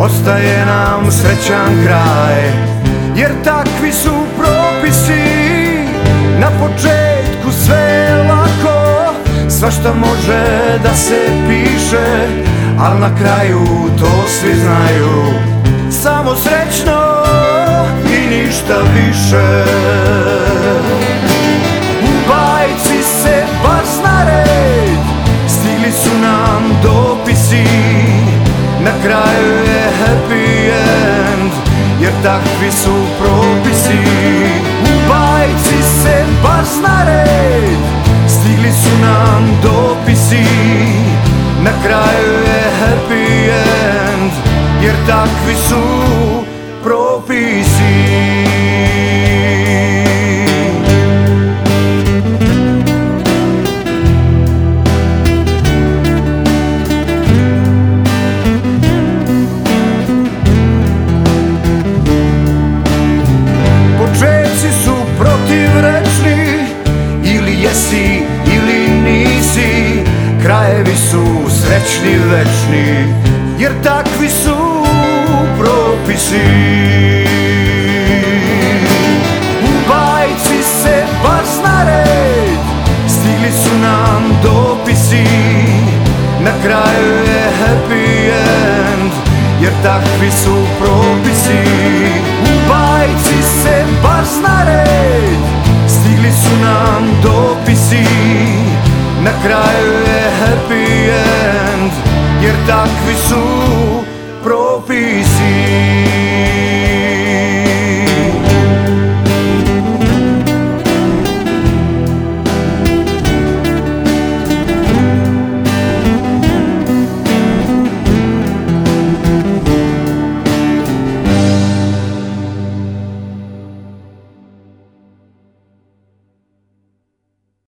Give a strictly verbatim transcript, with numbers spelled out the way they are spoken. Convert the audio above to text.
ostaje nam srećan kraj. Jer takvi su propisi, na početku sve je lako, svašta može da se piše, al na kraju to svi znaju. Samo srećno i ništa više. U bajci se bar zna red, stigli su nam dopisi, na kraju je happy end, jer takvi su propisi. U bajci se bar zna red, stigli su nam dopisi, na kraju je happy end, jer takvi su propisi. Počeci su protivrečni, ili jesi ili nisi, krajevi su srećni večni, jer takvi su propisi. U bajci se bar zna red, stigli su nam dopisi, na kraju je happy end, jer takvi su propisi. U bajci se bar zna red, stigli su nam dopisi, na kraju je happy end, jer takvi su